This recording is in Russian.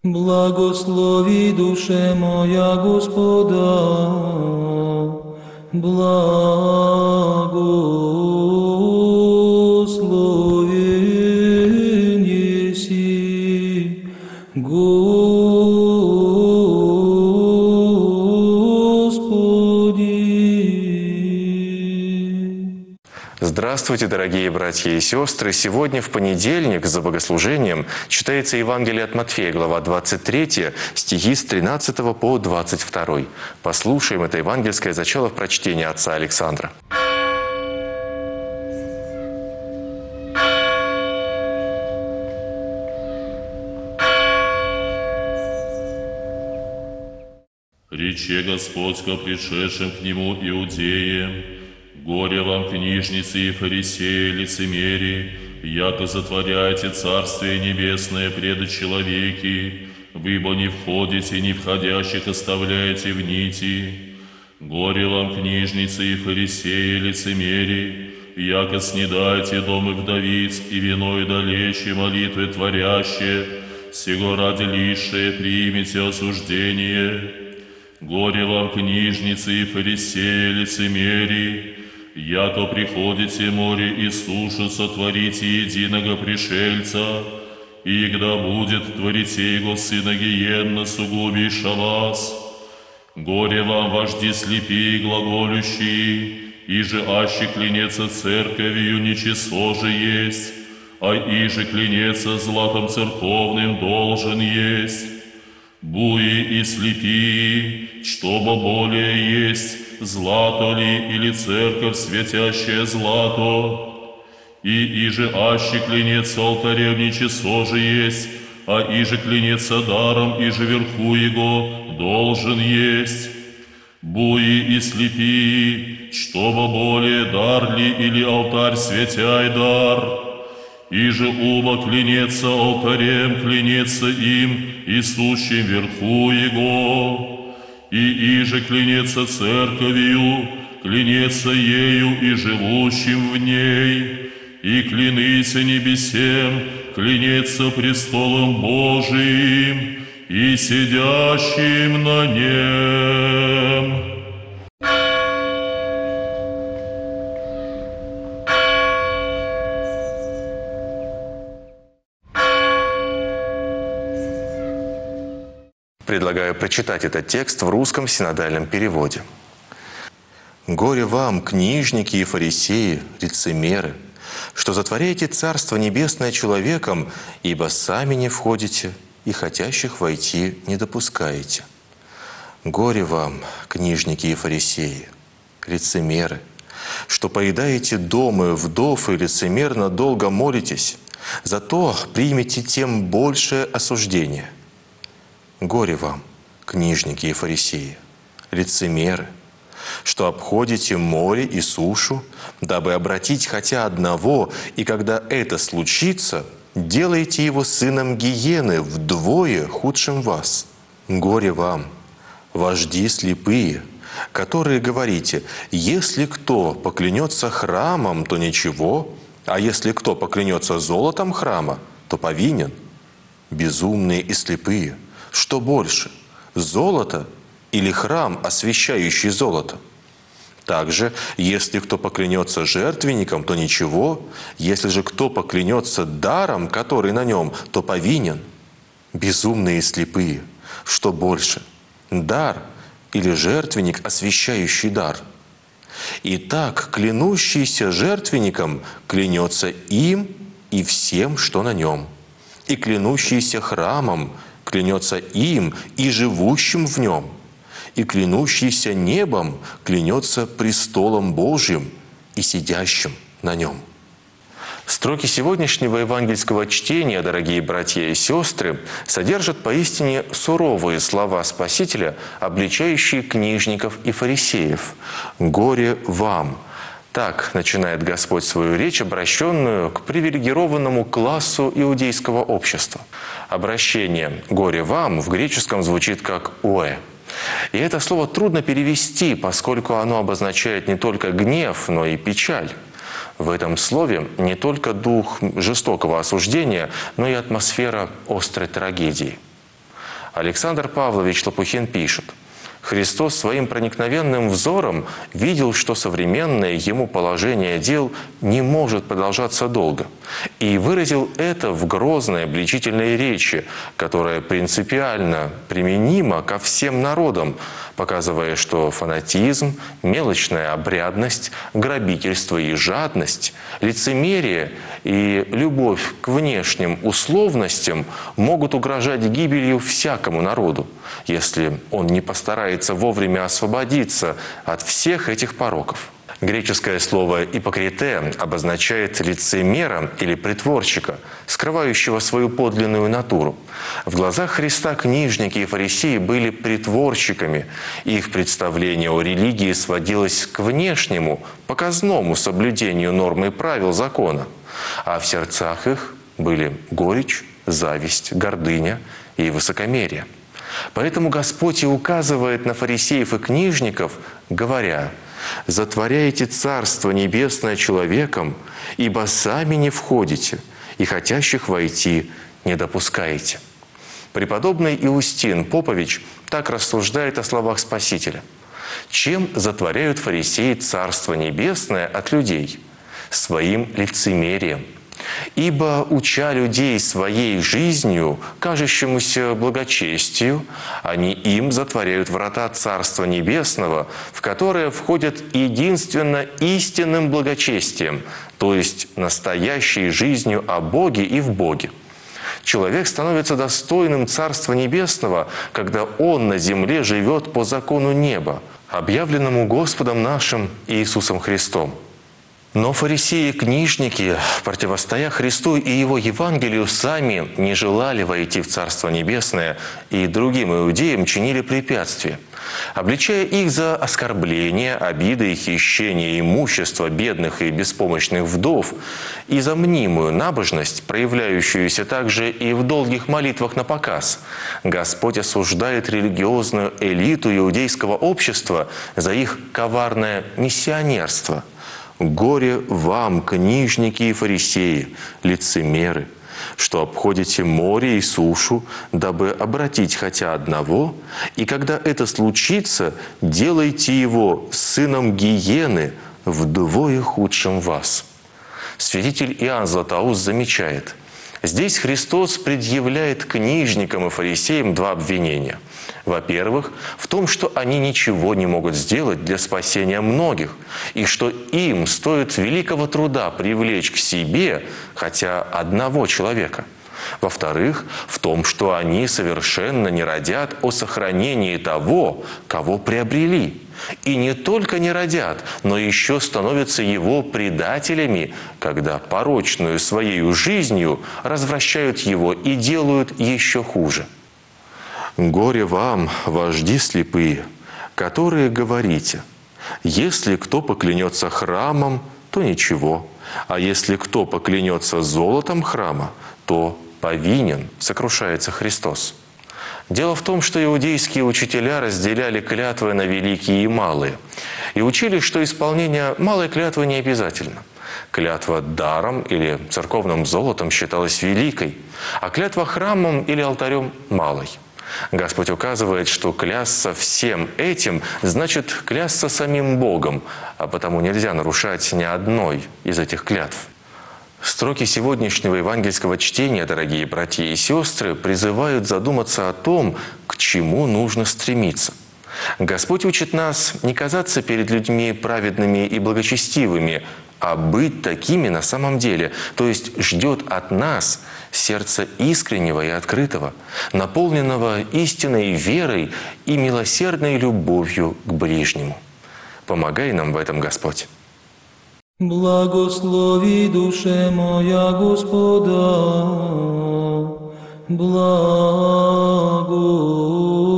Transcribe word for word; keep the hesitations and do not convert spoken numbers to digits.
Благослови душе моя Господа, благословен еси, Господи. Здравствуйте, дорогие братья и сестры! Сегодня, в понедельник, за богослужением читается Евангелие от Матфея, глава двадцать три, стихи с тринадцатого по двадцать второй. Послушаем это евангельское зачало в прочтении отца Александра. Рече Господь ко пришедшим к Нему иудеям: «Горе вам, книжницы и фарисеи, лицемерии, яко затворяете Царствие Небесное пред человеки, выбо не входите, не входящих оставляете в нити. Горе вам, книжницы и фарисеи, лицемерии, яко снедаете домы вдовиц и виной далече молитвы творящие, сего ради лишее примите осуждение. Горе вам, книжницы и фарисеи, лицемерии, яко приходите море и сушу сотворите единого пришельца, и когда будет творите его сына гиенна сугубиша вас. Горе вам, вожди слепи и глаголющие, иже аще клянется церковью нечестно же есть, а иже клянется златом церковным должен есть. Буи и слепи, чтобы более есть, злато ли или церковь светящая злато? И иже аще клянется алтарем нечестно же есть, а иже клянется даром, иже верху его должен есть. Буи и слепи, чтобы более дар ли или алтарь светяй дар? Иже ума клянется алтарем, клянется им, и сущим верху его, и иже клянется церковью, клянется ею и живущим в ней, и клянися небесем, клянется престолом Божиим и сидящим на нем». Предлагаю прочитать этот текст в русском синодальном переводе. «Горе вам, книжники и фарисеи, лицемеры, что затворяете Царство Небесное человеком, ибо сами не входите и хотящих войти не допускаете. Горе вам, книжники и фарисеи, лицемеры, что поедаете домы вдов и лицемерно долго молитесь, зато примете тем большее осуждение. Горе вам, книжники и фарисеи, лицемеры, что обходите море и сушу, дабы обратить хотя одного, и когда это случится, делаете его сыном гиены вдвое худшим вас. Горе вам, вожди слепые, которые говорите: если кто поклянется храмом, то ничего, а если кто поклянется золотом храма, то повинен. Безумные и слепые, что больше, золото или храм, освящающий золото? Также, если кто поклянется жертвенником, то ничего, если же кто поклянется даром, который на нем, то повинен. Безумные и слепые, что больше, дар или жертвенник, освящающий дар? Итак, клянущийся жертвенником клянется им и всем, что на нем, и клянущийся храмом клянется им и живущим в нем, и клянущийся небом клянется престолом Божьим и сидящим на нем». Строки сегодняшнего евангельского чтения, дорогие братья и сестры, содержат поистине суровые слова Спасителя, обличающие книжников и фарисеев. «Горе вам!» Так начинает Господь свою речь, обращенную к привилегированному классу иудейского общества. Обращение «горе вам» в греческом звучит как «уэ». И это слово трудно перевести, поскольку оно обозначает не только гнев, но и печаль. В этом слове не только дух жестокого осуждения, но и атмосфера острой трагедии. Александр Павлович Лопухин пишет: Христос своим проникновенным взором видел, что современное ему положение дел не может продолжаться долго, и выразил это в грозной обличительной речи, которая принципиально применима ко всем народам, показывая, что фанатизм, мелочная обрядность, грабительство и жадность, лицемерие и любовь к внешним условностям могут угрожать гибелью всякому народу, если он не постарается вовремя освободиться от всех этих пороков. Греческое слово «ипокрите» обозначает лицемера или притворщика, скрывающего свою подлинную натуру. В глазах Христа книжники и фарисеи были притворщиками, и их представление о религии сводилось к внешнему, показному соблюдению норм и правил закона. А в сердцах их были горечь, зависть, гордыня и высокомерие. Поэтому Господь и указывает на фарисеев и книжников, говоря: «Затворяете Царство Небесное человеком, ибо сами не входите, и хотящих войти не допускаете». Преподобный Иустин Попович так рассуждает о словах Спасителя. Чем затворяют фарисеи Царство Небесное от людей? Своим лицемерием. Ибо, уча людей своей жизнью, кажущемуся благочестию, они им затворяют врата Царства Небесного, в которое входят единственно истинным благочестием, то есть настоящей жизнью о Боге и в Боге. Человек становится достойным Царства Небесного, когда он на земле живет по закону неба, объявленному Господом нашим Иисусом Христом. Но фарисеи и книжники, противостоя Христу и Его Евангелию, сами не желали войти в Царство Небесное и другим иудеям чинили препятствия, обличая их за оскорбление, обиды и хищение имущества бедных и беспомощных вдов, и за мнимую набожность, проявляющуюся также и в долгих молитвах на показ. Господь осуждает религиозную элиту иудейского общества за их коварное миссионерство. «Горе вам, книжники и фарисеи, лицемеры, что обходите море и сушу, дабы обратить хотя одного, и когда это случится, делайте его сыном гиены, вдвое худшим вас». Святитель Иоанн Златоуст замечает: здесь Христос предъявляет книжникам и фарисеям два обвинения. Во-первых, в том, что они ничего не могут сделать для спасения многих, и что им стоит великого труда привлечь к себе хотя одного человека. Во-вторых, в том, что они совершенно не радят о сохранении того, кого приобрели. И не только не радят, но еще становятся его предателями, когда порочную своей жизнью развращают его и делают еще хуже. «Горе вам, вожди слепые, которые говорите: если кто поклянется храмом, то ничего, а если кто поклянется золотом храма, то повинен», сокрушается Христос. Дело в том, что иудейские учителя разделяли клятвы на великие и малые и учили, что исполнение малой клятвы не обязательно. Клятва даром или церковным золотом считалась великой, а клятва храмом или алтарем – малой. Господь указывает, что клясться всем этим значит клясться самим Богом, а потому нельзя нарушать ни одной из этих клятв. Строки сегодняшнего евангельского чтения, дорогие братья и сестры, призывают задуматься о том, к чему нужно стремиться. Господь учит нас не казаться перед людьми праведными и благочестивыми, а быть такими на самом деле, то есть ждет от нас сердца искреннего и открытого, наполненного истинной верой и милосердной любовью к ближнему. Помогай нам в этом, Господь. Благослови, душе моя, Господа, благо.